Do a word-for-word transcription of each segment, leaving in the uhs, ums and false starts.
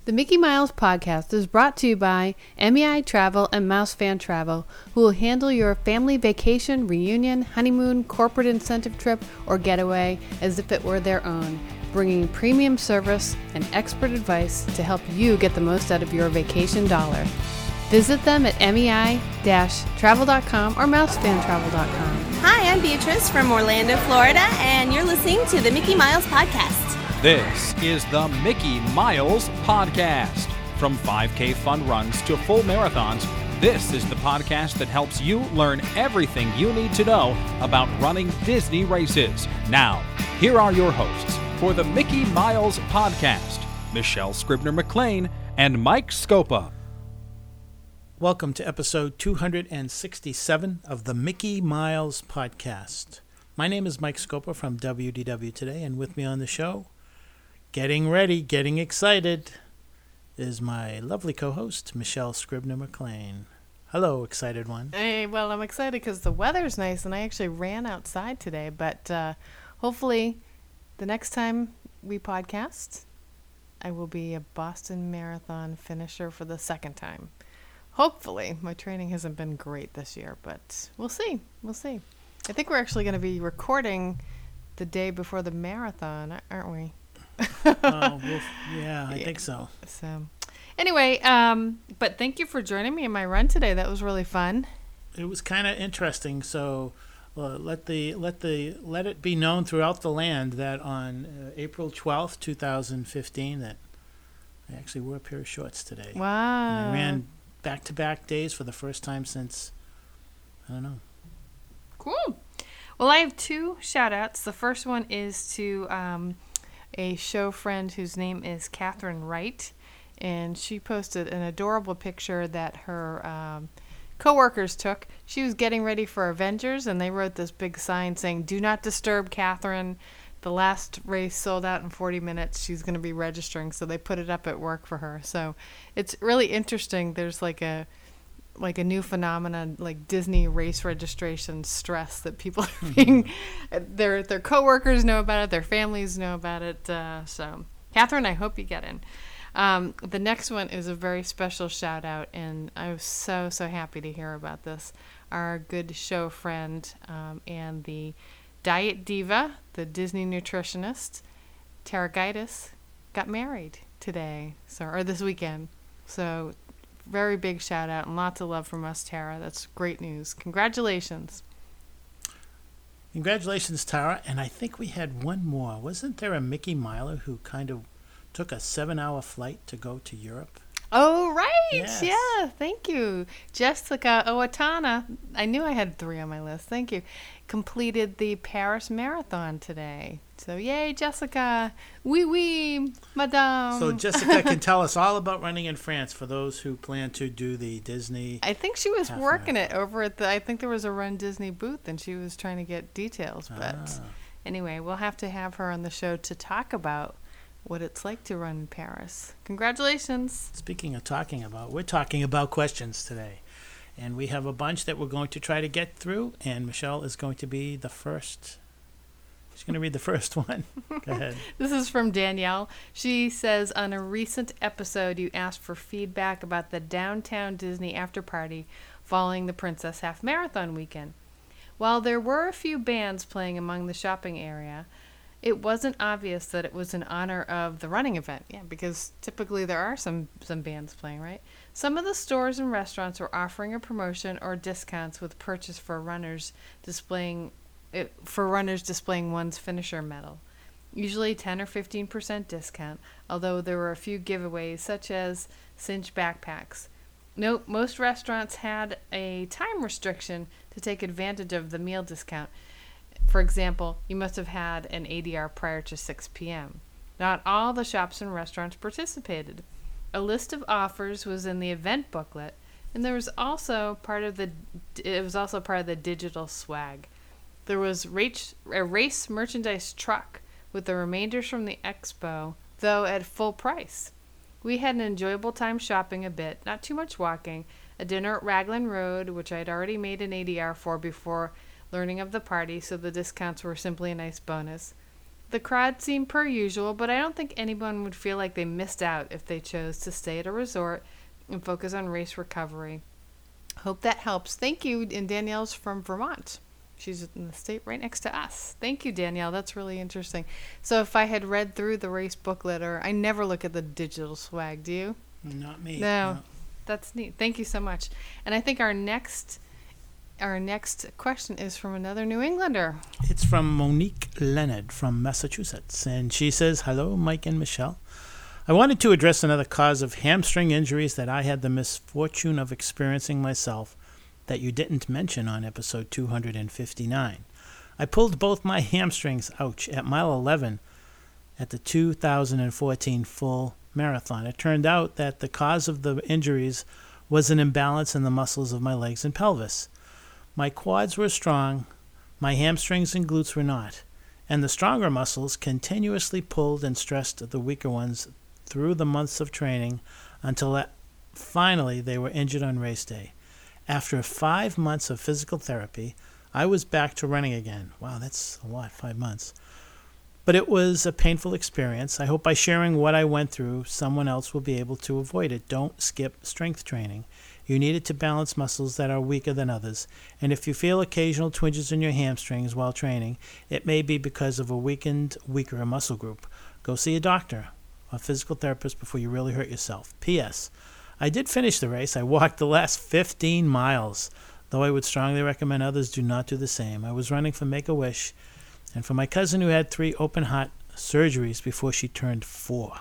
The Mickey Miles podcast is brought to you by M E I Travel and Mouse Fan Travel, who will handle your family vacation, reunion, honeymoon, corporate incentive trip, or getaway as if it were their own, bringing premium service and expert advice to help you get the most out of your vacation dollar. Visit them at M E I travel dot com or mouse fan travel dot com. Hi, I'm Beatrice from Orlando, Florida, and you're listening to the Mickey Miles Podcast. This is the Mickey Miles Podcast. From five K fun runs to full marathons, this is the podcast that helps you learn everything you need to know about running Disney races. Now, here are your hosts for the Mickey Miles Podcast, Michelle Scribner-McLean and Mike Scopa. Welcome to episode two hundred sixty-seven of the Mickey Miles Podcast. My name is Mike Scopa from W D W Today, and with me on the show, getting ready, getting excited, is my lovely co-host, Michelle Scribner-McLean. Hello, excited one. Hey, well, I'm excited because the weather's nice, and I actually ran outside today, but uh, hopefully the next time we podcast, I will be a Boston Marathon finisher for the second time. Hopefully. My training hasn't been great this year, but we'll see. We'll see. I think we're actually going to be recording the day before the marathon, aren't we? oh, well, yeah, I yeah. think so. So, anyway, um, but thank you for joining me in my run today. That was really fun. It was kind of interesting. So, uh, let the let the let it be known throughout the land that on uh, April twelfth, two thousand fifteen, that I actually wore a pair of shorts today. Wow! And I ran back-to-back days for the first time since I don't know. Cool. Well, I have two shout-outs. The first one is to um, a show friend whose name is Catherine Wright, and she posted an adorable picture that her um, co-workers took. She was getting ready for Avengers, and they wrote this big sign saying, "Do not disturb Catherine. The last race sold out in forty minutes. She's going to be registering." So they put it up at work for her. So it's really interesting. There's like a like a new phenomenon, like Disney race registration stress that people are being, their their coworkers know about it, their families know about it. Uh, so, Catherine, I hope you get in. Um, the next one is a very special shout out, and I was so so happy to hear about this. Our good show friend um, and the diet diva, the Disney nutritionist, Tara Gaitis, got married today, so or this weekend. So. Very big shout out and lots of love from us, Tara. That's great news. Congratulations. Congratulations, Tara. And I think we had one more. Wasn't there a Mickey Miler who kind of took a seven-hour flight to go to Europe? Oh, right. Yes. Yeah, thank you. Jessica Owatonna. I knew I had three on my list. Thank you. Completed the Paris Marathon today. So, yay, Jessica. Oui, oui, madame. So, Jessica can tell us all about running in France for those who plan to do the Disney. I think she was half working marathon. it over at the, I think there was a Run Disney booth, and she was trying to get details. But Ah. anyway, we'll have to have her on the show to talk about what it's like to run in Paris. Congratulations. Speaking of talking about, we're talking about questions today. And we have a bunch that we're going to try to get through. And Michelle is going to be the first. She's going to read the first one. Go ahead. This is from Danielle. She says, on a recent episode, you asked for feedback about the Downtown Disney after party following the Princess Half Marathon weekend. While there were a few bands playing among the shopping area, it wasn't obvious that it was in honor of the running event. Yeah, because typically there are some, some bands playing, right? Some of the stores and restaurants were offering a promotion or discounts with purchase for runners displaying it, for runners displaying one's finisher medal. Usually ten or fifteen percent discount, although there were a few giveaways such as cinch backpacks. Note, most restaurants had a time restriction to take advantage of the meal discount. For example, you must have had an A D R prior to six p.m. Not all the shops and restaurants participated. A list of offers was in the event booklet, and there was also part of the it was also part of the digital swag. There was race, a race merchandise truck with the remainders from the expo, though at full price. We had an enjoyable time shopping a bit, not too much walking, a dinner at Raglan Road, which I had already made an A D R for before learning of the party, so the discounts were simply a nice bonus. The crowd seemed per usual, but I don't think anyone would feel like they missed out if they chose to stay at a resort and focus on race recovery. Hope that helps. Thank you. And Danielle's from Vermont. She's in the state right next to us. Thank you, Danielle. That's really interesting. So if I had read through the race booklet, or I never look at the digital swag, do you? Not me. No. no. That's neat. Thank you so much. And I think our next our next question is from another New Englander. It's from Monique Leonard from Massachusetts. And she says, hello, Mike and Michelle. I wanted to address another cause of hamstring injuries that I had the misfortune of experiencing myself that you didn't mention on episode two hundred fifty-nine. I pulled both my hamstrings, ouch, at mile eleven at the two thousand fourteen full marathon. It turned out that the cause of the injuries was an imbalance in the muscles of my legs and pelvis. My quads were strong, my hamstrings and glutes were not, and the stronger muscles continuously pulled and stressed the weaker ones through the months of training until finally they were injured on race day. After five months of physical therapy, I was back to running again. Wow, that's a lot, five months. But it was a painful experience. I hope by sharing what I went through, someone else will be able to avoid it. Don't skip strength training. You need it to balance muscles that are weaker than others. And if you feel occasional twinges in your hamstrings while training, it may be because of a weakened, weaker muscle group. Go see a doctor or physical therapist before you really hurt yourself. P S. I did finish the race. I walked the last fifteen miles, though I would strongly recommend others do not do the same. I was running for Make-A-Wish and for my cousin who had three open-heart surgeries before she turned four.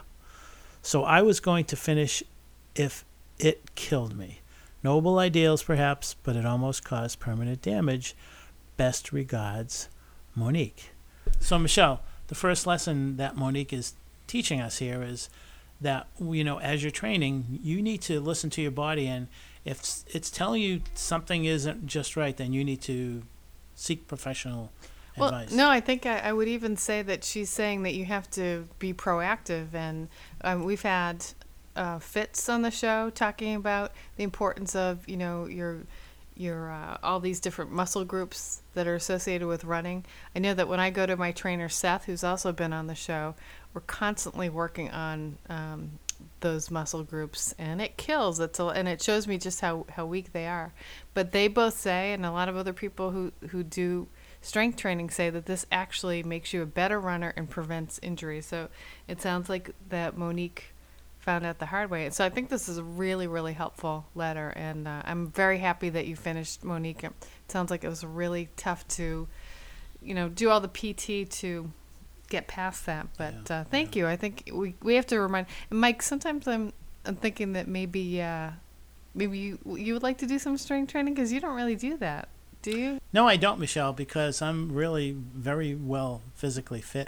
So I was going to finish if it killed me. Noble ideals, perhaps, but it almost caused permanent damage. Best regards, Monique. So, Michelle, the first lesson that Monique is teaching us here is that, you know, as you're training, you need to listen to your body, and if it's telling you something isn't just right, then you need to seek professional well, advice. No, I think I, I would even say that she's saying that you have to be proactive, and um, we've had uh, Fitz on the show talking about the importance of, you know, your your uh, all these different muscle groups that are associated with running. I know that when I go to my trainer Seth, who's also been on the show, we're constantly working on um, those muscle groups, and it kills. It's a, and it shows me just how, how weak they are. But they both say, and a lot of other people who, who do strength training say, that this actually makes you a better runner and prevents injury. So it sounds like that Monique found out the hard way. So I think this is a really, really helpful letter, and uh, I'm very happy that you finished, Monique. It sounds like it was really tough to, you know, do all the P T to get past that. But Yeah, uh, thank yeah. you. I think we we have to remind. And Mike, sometimes I'm I'm thinking that maybe uh, maybe you you would like to do some strength training, because you don't really do that, do you? No, I don't, Michelle, because I'm really very well physically fit.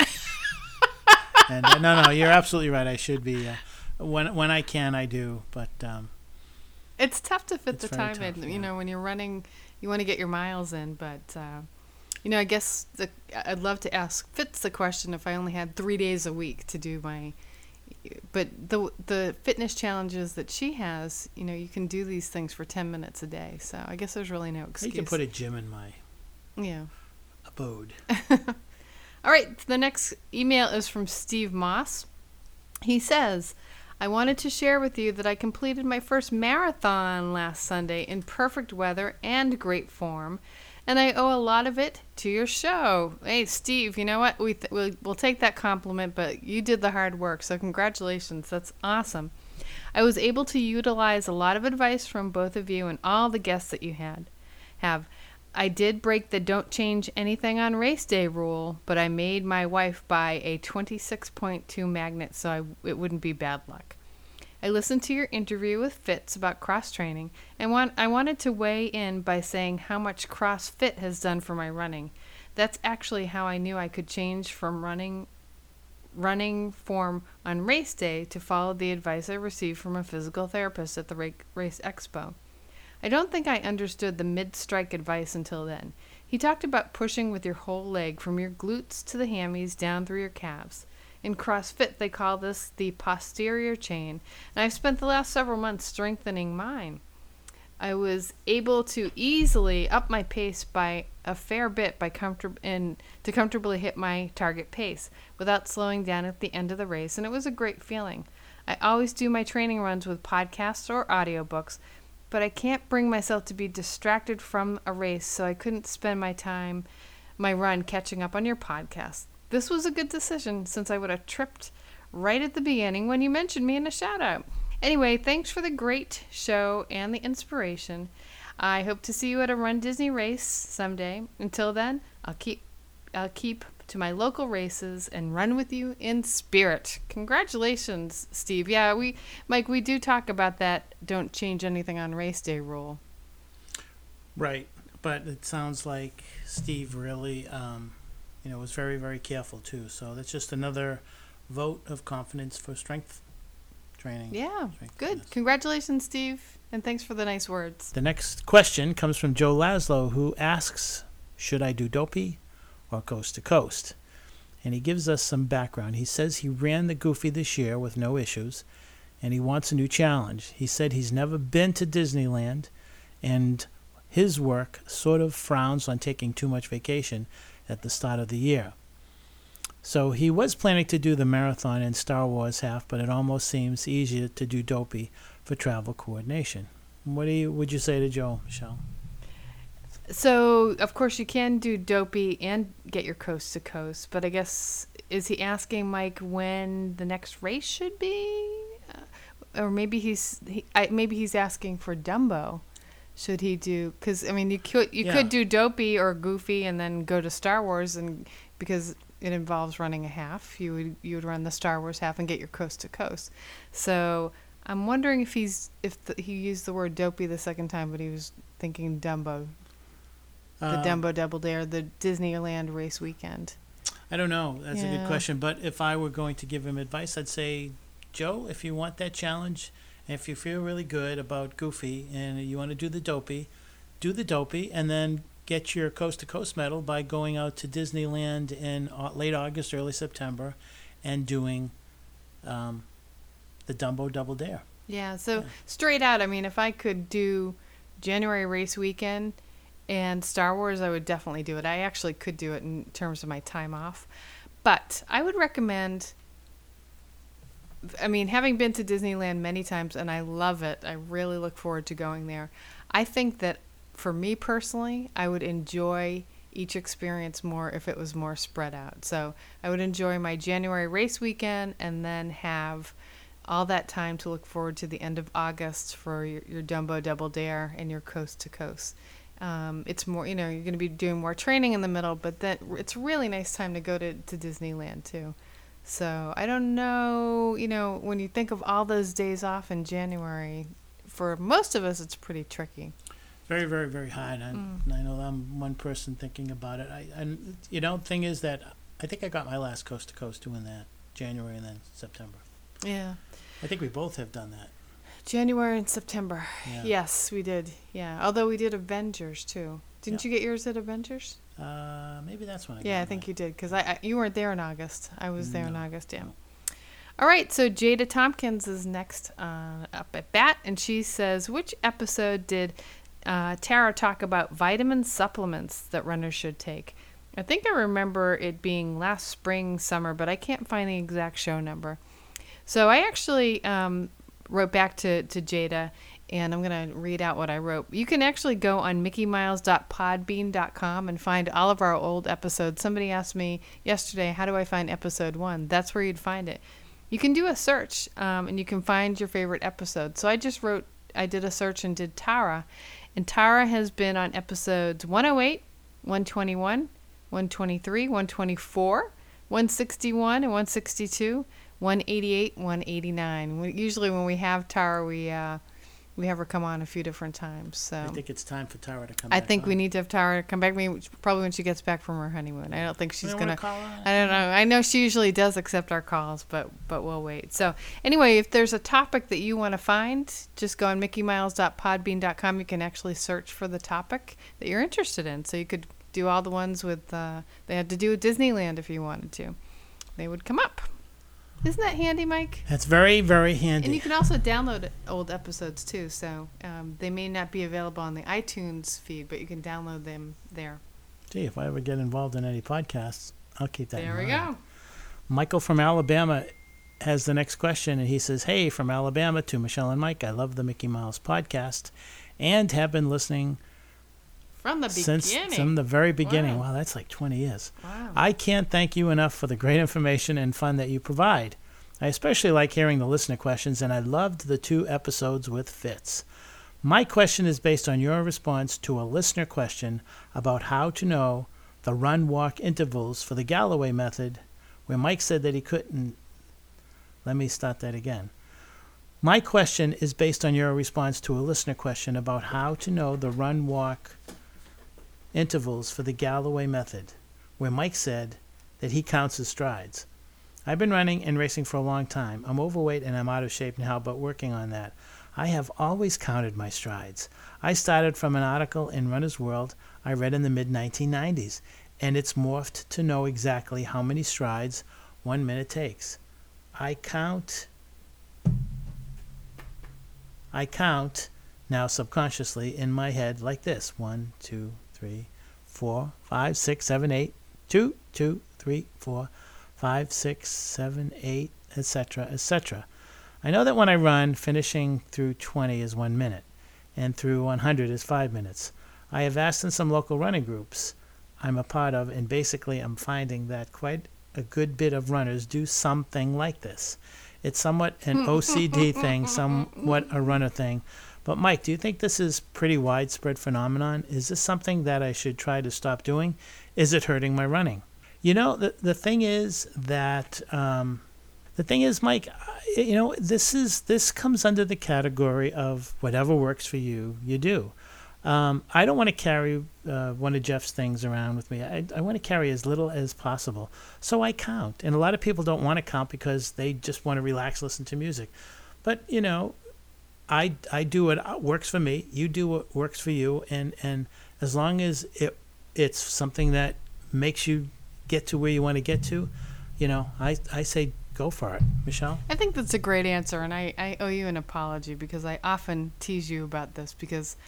and uh, no, no, you're absolutely right. I should be. Uh, when when I can, I do. But um, It's tough to fit It's the very time tough, in. yeah. You know, when you're running, you want to get your miles in. But, uh, you know, I guess the, I'd love to ask Fitz the question if I only had three days a week to do my. But the the fitness challenges that she has, you know, you can do these things for ten minutes a day. So I guess there's really no excuse. you can put a gym in my Yeah. abode. All right. The next email is from Steve Moss. He says, I wanted to share with you that I completed my first marathon last Sunday in perfect weather and great form, and I owe a lot of it to your show. Hey, Steve, you know what? We th- we'll, we'll take that compliment, but you did the hard work, so congratulations. That's awesome. I was able to utilize a lot of advice from both of you and all the guests that you had have. I did break the don't change anything on race day rule, but I made my wife buy a twenty-six point two magnet so I, it wouldn't be bad luck. I listened to your interview with Fitz about cross training, and want, I wanted to weigh in by saying how much CrossFit has done for my running. That's actually how I knew I could change from running running form on race day to follow the advice I received from a physical therapist at the ra- Race Expo. I don't think I understood the mid-strike advice until then. He talked about pushing with your whole leg from your glutes to the hammies down through your calves. In CrossFit, they call this the posterior chain, and I've spent the last several months strengthening mine. I was able to easily up my pace by a fair bit by comfort- and to comfortably hit my target pace without slowing down at the end of the race, and it was a great feeling. I always do my training runs with podcasts or audiobooks, but I can't bring myself to be distracted from a race, so I couldn't spend my time, my run, catching up on your podcast. This was a good decision since I would have tripped right at the beginning when you mentioned me in a shout out. Anyway, thanks for the great show and the inspiration. I hope to see you at a Run Disney race someday. Until then, I'll keep I'll keep to my local races and run with you in spirit. Congratulations, Steve. Yeah, we Mike, we do talk about that don't change anything on race day rule. Right. But it sounds like Steve really um, you know, was very, very careful too. So that's just another vote of confidence for strength training. Yeah, strength good. fitness. Congratulations, Steve, and thanks for the nice words. The next question comes from Joe Laszlo, who asks, should I do Dopey or Coast to Coast? And he gives us some background. He says he ran the Goofy this year with no issues, and he wants a new challenge. He said he's never been to Disneyland, and his work sort of frowns on taking too much vacation at the start of the year. So he was planning to do the marathon and Star Wars half, but it almost seems easier to do Dopey for travel coordination. What do you would you say to Joe, Michelle? So, of course, you can do Dopey and get your Coast to Coast, but I guess, is he asking Mike when the next race should be? Uh, or maybe he's he, I, maybe he's asking for Dumbo. Should he do? Because I mean, you could you Yeah. could do Dopey or Goofy and then go to Star Wars, and because it involves running a half, you would you would run the Star Wars half and get your Coast to Coast. So I'm wondering if he's if the, he used the word Dopey the second time, but he was thinking Dumbo, the Um, Dumbo Double Dare, the Disneyland race weekend. I don't know. That's a good Yeah. question. But if I were going to give him advice, I'd say, Joe, if you want that challenge, and if you feel really good about Goofy and you want to do the Dopey, do the Dopey, and then get your Coast to Coast medal by going out to Disneyland in au- late August, early September, and doing um, the Dumbo Double Dare. Yeah, so Yeah. straight out, I mean, if I could do January race weekend and Star Wars, I would definitely do it. I actually could do it in terms of my time off. But I would recommend, I mean, having been to Disneyland many times, and I love it, I really look forward to going there. I think that for me personally, I would enjoy each experience more if it was more spread out. So I would enjoy my January race weekend and then have all that time to look forward to the end of August for your, your Dumbo Double Dare and your Coast to Coast. Um, it's more, you know, you're going to be doing more training in the middle, but that it's a really nice time to go to, to Disneyland too. So I don't know, you know, when you think of all those days off in January, for most of us, it's pretty tricky. Very, very, very hard. I, Mm. I know I'm one person thinking about it. I, and you know, thing is that I think I got my last Coast to Coast doing that January and then September. Yeah. I think we both have done that. January and September. Yeah. Yes, we did. Yeah. Although we did Avengers too. Didn't Yeah. you get yours at Avengers? Uh, maybe that's when I. Yeah, got I think mine. you did because I, I you weren't there in August. I was there in No, August. Yeah. no. All right. So Jada Tompkins is next uh, up at bat, and she says, which episode did uh, Tara talk about vitamin supplements that runners should take? I think I remember it being last spring, summer, but I can't find the exact show number. So I actually um, wrote back to, to Jada, and I'm going to read out what I wrote. You can actually go on mickey miles dot podbean dot com and find all of our old episodes. Somebody asked me yesterday, how do I find episode one? That's where you'd find it. You can do a search, um, and you can find your favorite episode. So I just wrote, I did a search and did Tara. And Tara has been on episodes one oh eight, one twenty-one, one twenty-three, one twenty-four, one sixty-one, and one sixty-two. one eighty-eight, one eighty-nine. We, usually when we have Tara, we uh, we have her come on a few different times. So I think it's time for Tara to come I back think on. we need to have Tara come back. Maybe, probably when she gets back from her honeymoon. I don't think she's You don't gonna. wanna call her? I don't know. I know she usually does accept our calls, but but we'll wait. So anyway, if there's a topic that you want to find, just go on mickey miles dot podbean dot com. You can actually search for the topic that you're interested in. So you could do all the ones with uh, they had to do with Disneyland if you wanted to. They would come up. Isn't that handy, Mike? That's very, very handy. And you can also download old episodes too, so um, they may not be available on the iTunes feed, but you can download them there. Gee, if I ever get involved in any podcasts, I'll keep that There in we mind. go. Michael from Alabama has the next question, and he says, "Hey, from Alabama to Michelle and Mike, I love the Mickey Mouse podcast and have been listening From the since beginning. from the very beginning." Wow. Wow, that's like twenty years. Wow. I can't thank you enough for the great information and fun that you provide. I especially like hearing the listener questions, and I loved the two episodes with Fitz. My question is based on your response to a listener question about how to know the run-walk intervals for the Galloway method, where Mike said that he couldn't. Let me start that again. My question is based on your response to a listener question about how to know the run-walk intervals for the Galloway method, where Mike said that he counts his strides. I've been running and racing for a long time. I'm overweight and I'm out of shape now, but working on that. I have always counted my strides. I started from an article in Runner's World I read in the mid nineteen nineties, and it's morphed to know exactly how many strides one minute takes. I count, I count now subconsciously in my head like this. One, two, three, four, five, six, seven, eight, two, two, three, four, five, six, seven, eight, et cetera, et cetera. I know that when I run, finishing through twenty is one minute, and through one hundred is five minutes. I have asked in some local running groups I'm a part of, and basically I'm finding that quite a good bit of runners do something like this. It's somewhat an O C D thing, somewhat a runner thing. But Mike, do you think this is pretty widespread phenomenon? Is this something that I should try to stop doing? Is it hurting my running? You know, the the thing is that um, the thing is, Mike, you know, this is this comes under the category of whatever works for you, you do. Um, I don't want to carry uh, one of Jeff's things around with me. I, I want to carry as little as possible. So I count. And a lot of people don't want to count because they just want to relax, listen to music. But, you know, I, I do what works for me. You do what works for you. And, and as long as it it's something that makes you get to where you want to get to, you know, I, I say go for it. Michelle? I think that's a great answer, and I, I owe you an apology because I often tease you about this because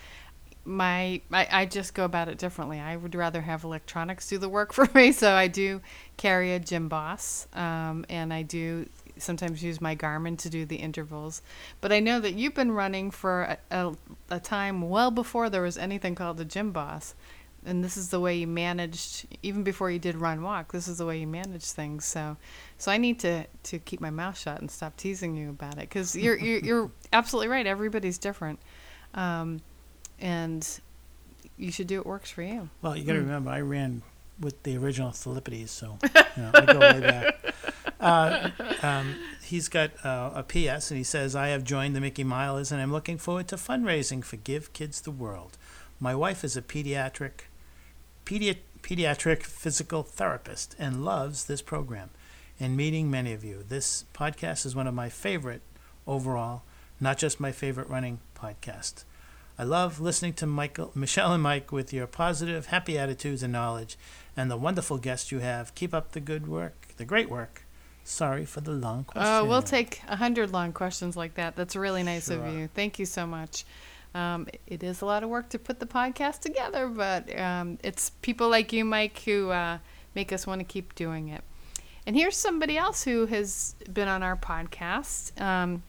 my I, I just go about it differently. I would rather have electronics do the work for me, so I do carry a Gym Boss, um, and I do sometimes use my Garmin to do the intervals. But I know that you've been running for a, a, a time well before there was anything called a Gym Boss, and this is the way you managed, even before you did run walk, this is the way you manage things. So so I need to, to keep my mouth shut and stop teasing you about it, because you're, you're, you're absolutely right. Everybody's different. Um, and you should do what works for you. Well, you got to mm. remember, I ran with the original Philippides, so you know, I go way back. Uh, um, he's got uh, a P S, and he says, I have joined the Mickey Milers, and I'm looking forward to fundraising for Give Kids the World. My wife is a pediatric, pedi- pediatric physical therapist and loves this program and meeting many of you. This podcast is one of my favorite overall, not just my favorite running podcast. I love listening to Michael, Michelle and Mike with your positive, happy attitudes and knowledge, and the wonderful guests you have. Keep up the good work, the great work. Sorry for the long question. Oh, we'll take a hundred long questions like that. That's really nice Sure. of you. Thank you so much. Um, it is a lot of work to put the podcast together, but um, it's people like you, Mike, who uh, make us want to keep doing it. And here's somebody else who has been on our podcast, um,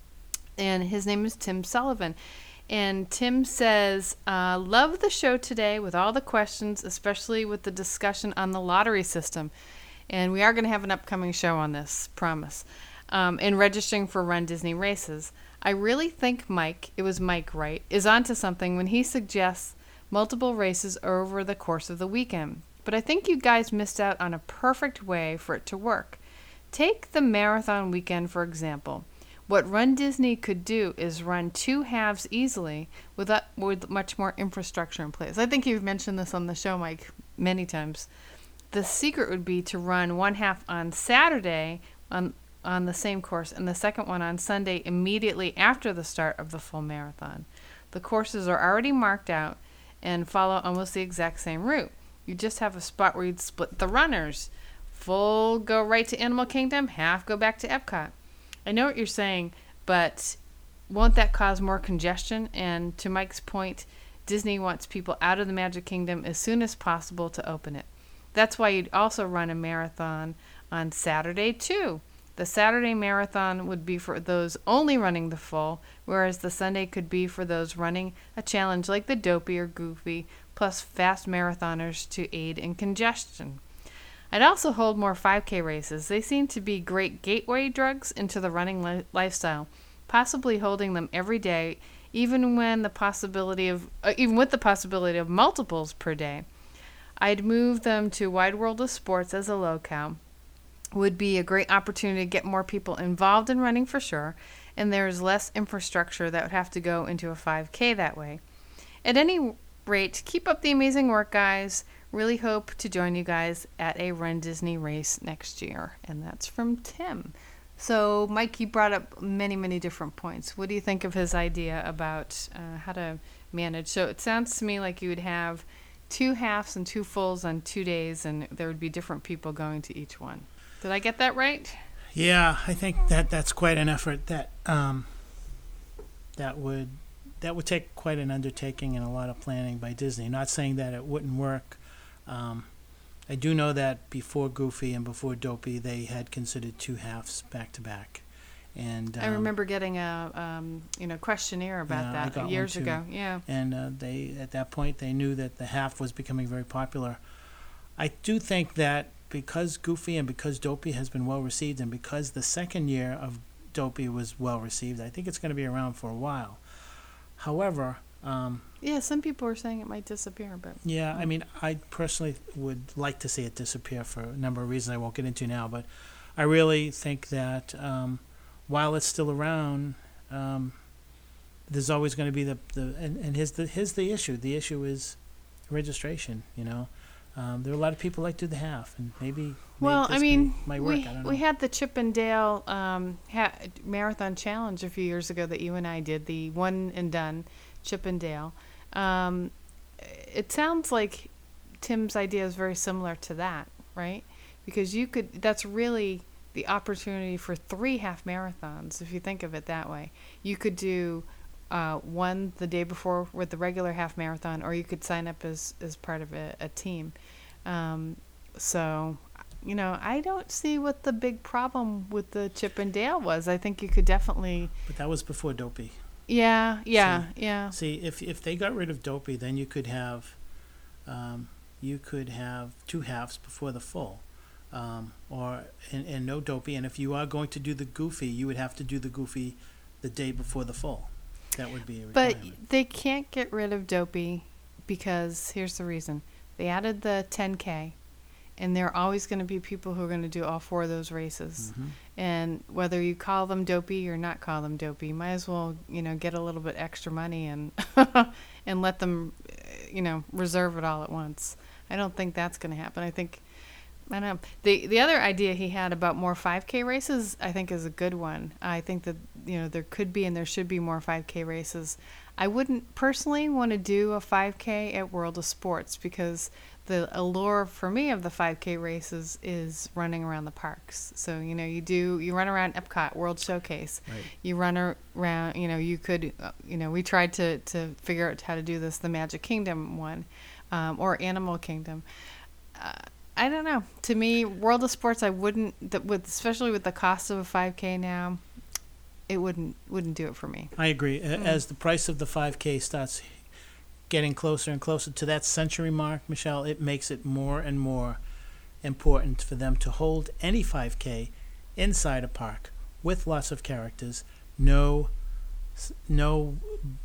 and his name is Tim Sullivan. And Tim says, uh, love the show today with all the questions, especially with the discussion on the lottery system. And we are going to have an upcoming show on this, promise. Um, and registering for Run Disney races. I really think Mike, it was Mike, right, is onto something when he suggests multiple races over the course of the weekend. But I think you guys missed out on a perfect way for it to work. Take the marathon weekend, for example. What Run Disney could do is run two halves easily without, with much more infrastructure in place. I think you've mentioned this on the show, Mike, many times. The secret would be to run one half on Saturday on on the same course and the second one on Sunday immediately after the start of the full marathon. The courses are already marked out and follow almost the exact same route. You just have a spot where you'd split the runners. full go right to Animal Kingdom, half go back to Epcot. I know what you're saying, but won't that cause more congestion? And to Mike's point, Disney wants people out of the Magic Kingdom as soon as possible to open it. That's why you'd also run a marathon on Saturday, too. The Saturday marathon would be for those only running the full, whereas the Sunday could be for those running a challenge like the Dopey or Goofy, plus fast marathoners to aid in congestion. I'd also hold more five K races. They seem to be great gateway drugs into the running li- lifestyle, possibly holding them every day, even when the possibility of uh, even with the possibility of multiples per day. I'd move them to Wide World of Sports as a locale. Would be a great opportunity to get more people involved in running for sure, and there's less infrastructure that would have to go into a five K that way. At any rate, keep up the amazing work, guys. Really hope to join you guys at a Run Disney race next year. And that's from Tim. So, Mike, you brought up many, many different points. What do you think of his idea about uh, how to manage? So it sounds to me like you would have two halves and two fulls on two days, and there would be different people going to each one. Did I get that right? Yeah, I think that that's quite an effort. That um, that would that would take quite an undertaking and a lot of planning by Disney. Not saying that it wouldn't work. Um, I do know that before Goofy and before Dopey, they had considered two halves back to back. And um, I remember getting a um, you know questionnaire about yeah, I that got years one too. ago. Yeah. And uh, they at that point they knew that the half was becoming very popular. I do think that because Goofy and because Dopey has been well received, and because the second year of Dopey was well received, I think it's going to be around for a while. However, um, yeah, some people are saying it might disappear, but yeah, I mean, I personally would like to see it disappear for a number of reasons I won't get into now, but I really think that um, while it's still around, um, there's always going to be the, the and, and here's the here's the issue. The issue is registration, you know. Um, there are a lot of people like to do the half, and maybe well, maybe I mean, may, might work. we I don't know. we had the Chip and Dale um, ha- marathon challenge a few years ago that you and I did, the one and done Chip and Dale. Um, it sounds like Tim's idea is very similar to that, right? Because you could that's really the opportunity for three half marathons if you think of it that way. You could do uh, one the day before with the regular half marathon, or you could sign up as as part of a, a team. Um, so, you know, I don't see what the big problem with the Chip and Dale was. I think you could definitely. But that was before Dopey. Yeah, yeah, See, yeah. See, if if they got rid of Dopey, then you could have, um, you could have two halves before the full, um, or and, and no Dopey. And if you are going to do the Goofy, you would have to do the Goofy the day before the full. That would be a requirement. But they can't get rid of Dopey because here's the reason: they added the ten K, and there are always going to be people who are going to do all four of those races. Mm-hmm. And whether you call them Dopey or not call them Dopey, you might as well, you know, get a little bit extra money and and let them, you know, reserve it all at once. I don't think that's going to happen. I think, I don't know. The, the other idea he had about more five K races, I think, is a good one. I think that, you know, there could be and there should be more five K races. I wouldn't personally want to do a five K at World of Sports because the allure for me of the five K races is running around the parks. So, you know, you do, you run around Epcot World Showcase. Right. You run around, you know, you could, uh, you know, we tried to, to figure out how to do this, the Magic Kingdom one, um, or Animal Kingdom. Uh, I don't know. To me, World of Sports, I wouldn't, that with especially with the cost of a five K now, it wouldn't wouldn't do it for me. I agree. Mm. As the price of the five K starts getting closer and closer to that century mark, Michelle, it makes it more and more important for them to hold any five K inside a park with lots of characters. No, no,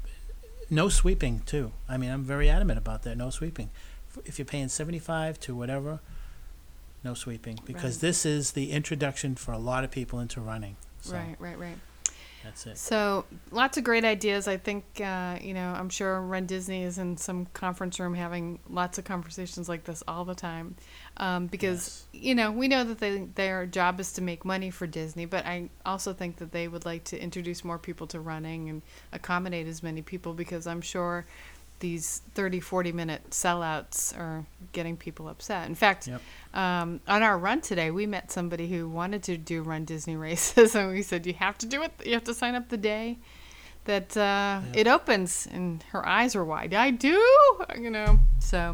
no sweeping too. I mean, I'm very adamant about that. No sweeping. If you're paying seventy-five to whatever, no sweeping, because Right. this is the introduction for a lot of people into running. So Right, right, right. that's it. So lots of great ideas. I think, uh, you know, I'm sure Run Disney is in some conference room having lots of conversations like this all the time. Um, because, Yes. you know, we know that they, their job is to make money for Disney, but I also think that they would like to introduce more people to running and accommodate as many people because I'm sure these thirty, forty minute sellouts are getting people upset. In fact, Yep. um, on our run today, we met somebody who wanted to do Run Disney races, and we said, you have to do it. You have to sign up the day that uh, Yep. it opens. And her eyes were wide. I do, you know. So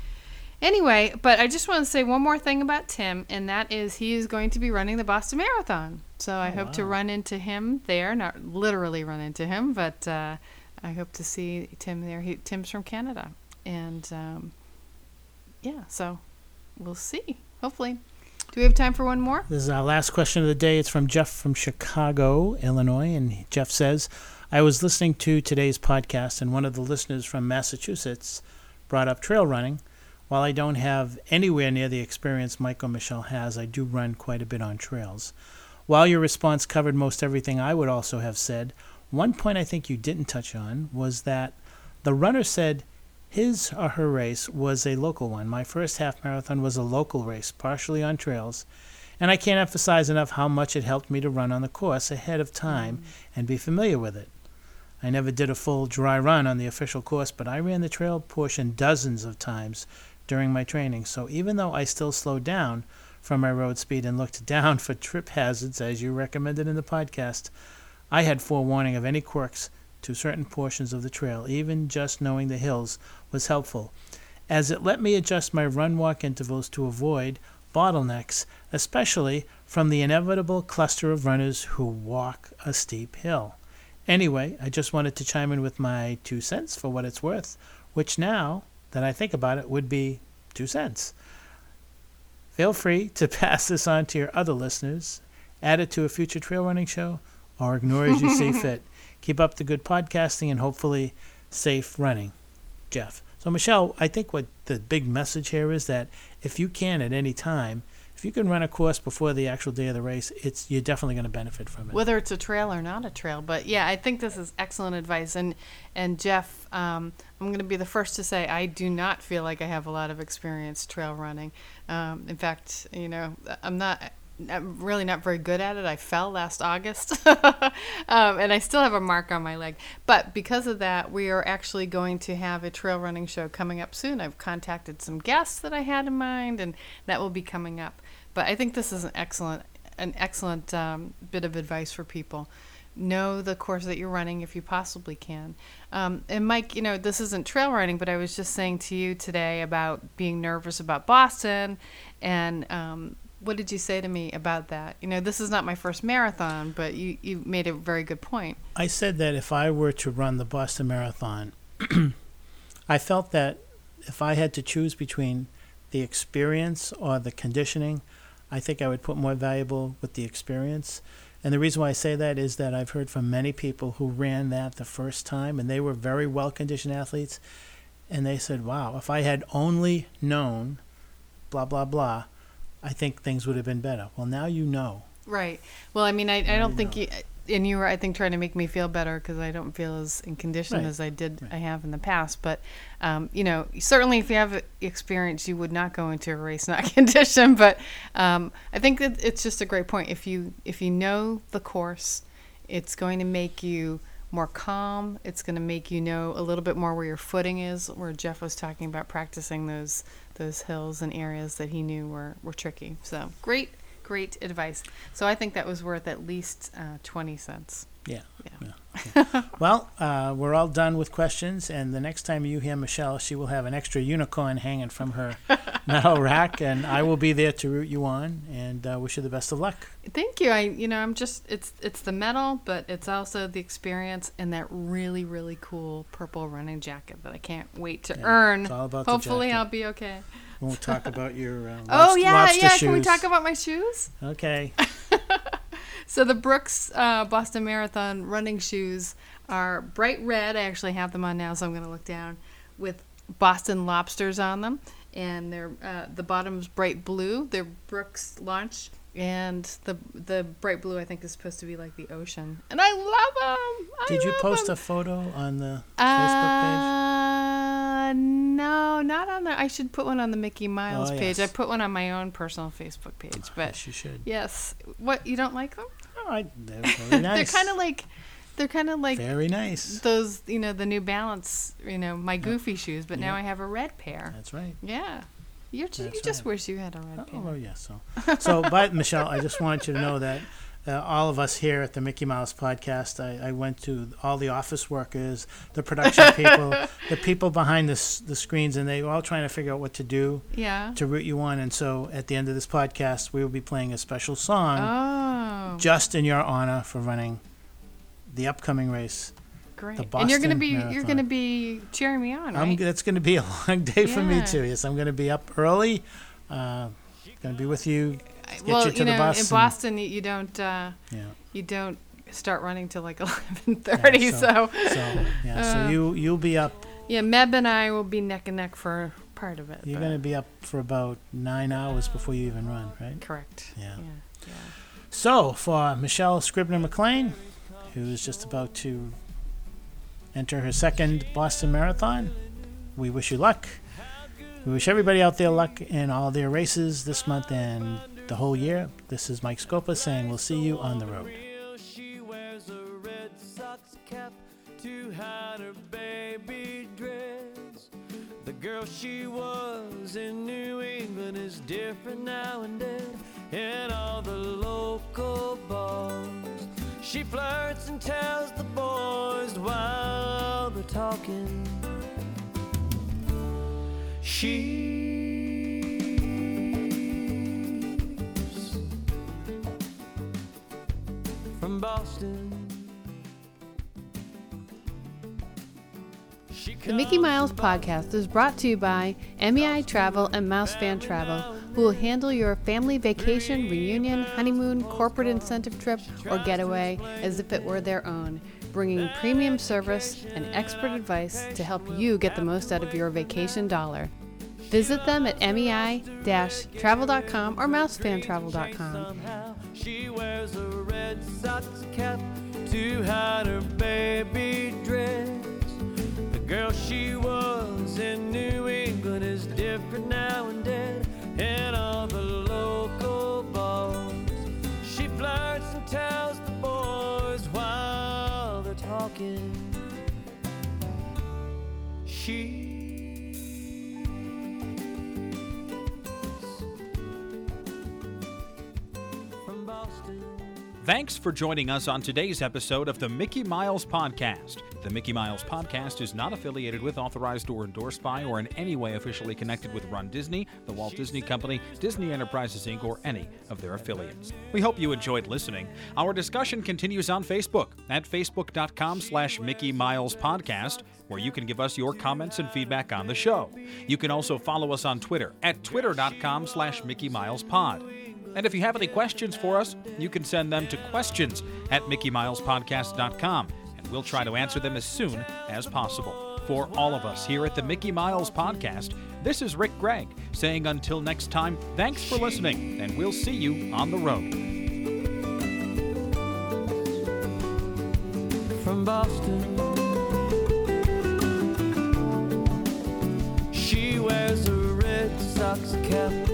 anyway, but I just want to say one more thing about Tim, and that is he is going to be running the Boston Marathon. So I Oh, hope to wow. run into him there, not literally run into him, but uh, I hope to see Tim there. He, Tim's from Canada. And um, yeah, so we'll see, hopefully. Do we have time for one more? This is our last question of the day. It's from Jeff from Chicago, Illinois. And Jeff says, I was listening to today's podcast, and one of the listeners from Massachusetts brought up trail running. While I don't have anywhere near the experience Mike or Michelle has, I do run quite a bit on trails. While your response covered most everything I would also have said, one point I think you didn't touch on was that the runner said his or her race was a local one. My first half marathon was a local race, partially on trails, and I can't emphasize enough how much it helped me to run on the course ahead of time mm. and be familiar with it. I never did a full dry run on the official course, but I ran the trail portion dozens of times during my training, so even though I still slowed down from my road speed and looked down for trip hazards, as you recommended in the podcast, I had forewarning of any quirks to certain portions of the trail. Even just knowing the hills was helpful, as it let me adjust my run-walk intervals to avoid bottlenecks, especially from the inevitable cluster of runners who walk a steep hill. Anyway, I just wanted to chime in with my two cents for what it's worth, which now that I think about it would be two cents. Feel free to pass this on to your other listeners, add it to a future trail running show, or ignore as you see fit. Keep up the good podcasting and hopefully safe running. Jeff. So, Michelle, I think what the big message here is that if you can at any time, if you can run a course before the actual day of the race, it's you're definitely going to benefit from it. Whether it's a trail or not a trail. But, yeah, I think this is excellent advice. And, and Jeff, um, I'm going to be the first to say I do not feel like I have a lot of experience trail running. Um, in fact, you know, I'm not... I'm really not very good at it. I fell last August, um, and I still have a mark on my leg. But because of that, we are actually going to have a trail running show coming up soon. I've contacted some guests that I had in mind, and that will be coming up. But I think this is an excellent, an excellent um, bit of advice for people. Know the course that you're running if you possibly can. Um, and Mike, you know, this isn't trail running, but I was just saying to you today about being nervous about Boston, and um, what did you say to me about that? You know, this is not my first marathon, but you, you made a very good point. I said that if I were to run the Boston Marathon, I felt that if I had to choose between the experience or the conditioning, I think I would put more valuable with the experience. And the reason why I say that is that I've heard from many people who ran that the first time, and they were very well-conditioned athletes, and they said, wow, if I had only known blah, blah, blah, I think things would have been better. Well, now you know. Right. Well, I mean, I, I don't you think know. you, and you were, I think, trying to make me feel better because I don't feel as in condition Right. as I did, Right. I have in the past. But, um, you know, certainly if you have experience, you would not go into a race not conditioned. But um, I think that it's just a great point. If you, if you know the course, it's going to make you more calm. It's going to make you know a little bit more where your footing is, where Jeff was talking about practicing those those hills and areas that he knew were, were tricky. So great, great advice. So I think that was worth at least uh, twenty cents. Yeah. Yeah. yeah. Okay. Well, uh, we're all done with questions, and the next time you hear Michelle, she will have an extra unicorn hanging from her metal rack, and I will be there to root you on, and uh, wish you the best of luck. Thank you. I, you know, I'm just, it's it's the medal, but it's also the experience and that really, really cool purple running jacket that I can't wait to Yeah, earn. it's all about the Hopefully jacket. I'll be okay. We'll talk about your uh, lobster, Oh, yeah, lobster yeah. shoes. Can we talk about my shoes? Okay. So the Brooks uh, Boston Marathon running shoes are bright red. I actually have them on now, so I'm going to look down, with Boston lobsters on them. And they're uh, the bottom's bright blue. They're Brooks launch. And the the bright blue, I think, is supposed to be like the ocean. And I love them. I Did you love post them. a photo on the Uh, Facebook page? no, not on the. I should put one on the Mickey Miles Oh, page. yes. I put one on my own personal Facebook page. But Yes, you should. yes, what, you don't like them? Oh, I, they're very nice. They're kind of like, They're kind of like Very nice. those, you know, the New Balance, you know, my goofy shoes, but now Yep. I have a red pair. That's right. Yeah. You're ju- you That's just right. wish you had a red Oh, pair. well, yeah. So, so, but Michelle, I just want you to know that uh, all of us here at the Mickey Mouse Podcast, I, I went to all the office workers, the production people, the people behind the s- the screens, and they were all trying to figure out what to do Yeah. to root you on. And so, at the end of this podcast, we will be playing a special song Oh, just in your honor for running the upcoming race. great. the And you're gonna Boston be you're Marathon. gonna be cheering me on, I'm, right? that's going to be a long day for me Yeah. too. Yes, I'm going to be up early. Uh, going to be with you. Get well, you to the know, bus in and- Boston, you, you don't uh, Yeah. you don't start running till like eleven thirty. Yeah, so, so- So yeah, so Uh, you you'll be up. yeah, Meb and I will be neck and neck for part of it. You're but- going to be up for about nine hours before you even run, right? correct. Yeah. Yeah. yeah. So for Michelle Scribner McLean, who's just about to enter her second Boston Marathon, we wish you luck. We wish everybody out there luck in all their races this month and the whole year. This is Mike Scopa saying we'll see you on the road. She wears a red Sox cap to hide her baby dress. The girl she was in New England is different now and then. In all the local bars, she flirts and tells the boys while they're talking. She's from Boston. The Mickey Miles Podcast is brought to you by M E I Travel and Mouse Fan Travel, who will handle your family vacation, reunion, honeymoon, corporate incentive trip, or getaway as if it were their own, bringing premium service and expert advice to help you get the most out of your vacation dollar. Visit them at M E I travel dot com or mouse fan travel dot com. Somehow she wears a red Sox cap to hide her baby dress. The girl she was in New England is different now and then. In all the local bars, she flirts and tells the boys while they're talking. She from Boston. Thanks for joining us on today's episode of the Mickey Miles Podcast. The Mickey Miles Podcast is not affiliated with, authorized, or endorsed by, or in any way officially connected with Run Disney, the Walt Disney Company, Disney Enterprises, Incorporated, or any of their affiliates. We hope you enjoyed listening. Our discussion continues on Facebook at facebook.com slash Mickey Miles Podcast, where you can give us your comments and feedback on the show. You can also follow us on Twitter at twitter.com slash Mickey Miles Pod. And if you have any questions for us, you can send them to questions at mickey miles podcast dot com, and we'll try to answer them as soon as possible. For all of us here at the Mickey Miles Podcast, this is Rick Gregg saying until next time, thanks for listening, and we'll see you on the road. From Boston, she wears a red Sox cap